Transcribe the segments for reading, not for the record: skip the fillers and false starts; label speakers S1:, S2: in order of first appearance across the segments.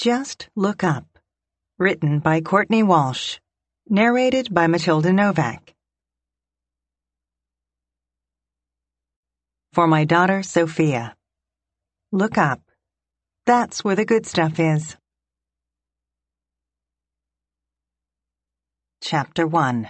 S1: Just Look Up. Written by Courtney Walsh. Narrated by Matilda Novak. For my daughter, Sophia. Look up. That's where the good stuff is. Chapter 1.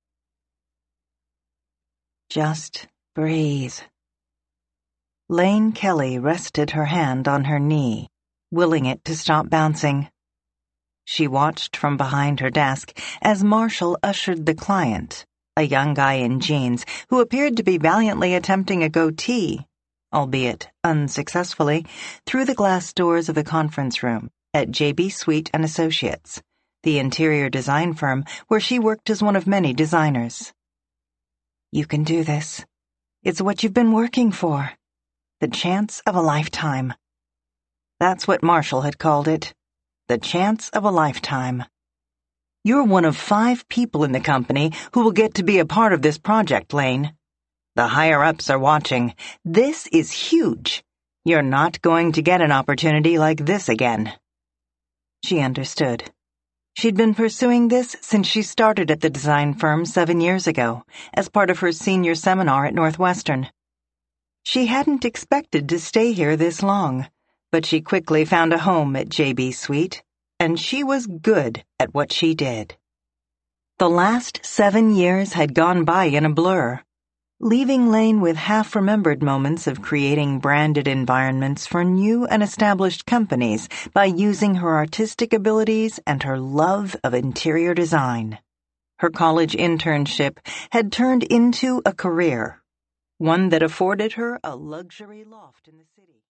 S1: Just breathe. Lane Kelly rested her hand on her knee, willing it to stop bouncing. She watched from behind her desk as Marshall ushered the client, a young guy in jeans who appeared to be valiantly attempting a goatee, albeit unsuccessfully, through the glass doors of the conference room at J.B. Sweet and Associates, the interior design firm where she worked as one of many designers. You can do this. It's what you've been working for. The chance of a lifetime. That's what Marshall had called it. The chance of a lifetime. You're one of 5 people in the company who will get to be a part of this project, Lane. The higher-ups are watching. This is huge. You're not going to get an opportunity like this again. She understood. She'd been pursuing this since she started at the design firm 7 years ago, as part of her senior seminar at Northwestern. She hadn't expected to stay here this long, but she quickly found a home at J.B. Sweet, and she was good at what she did. The last 7 years had gone by in a blur, leaving Lane with half-remembered moments of creating branded environments for new and established companies by using her artistic abilities and her love of interior design. Her college internship had turned into a career, one that afforded her a luxury loft in the city.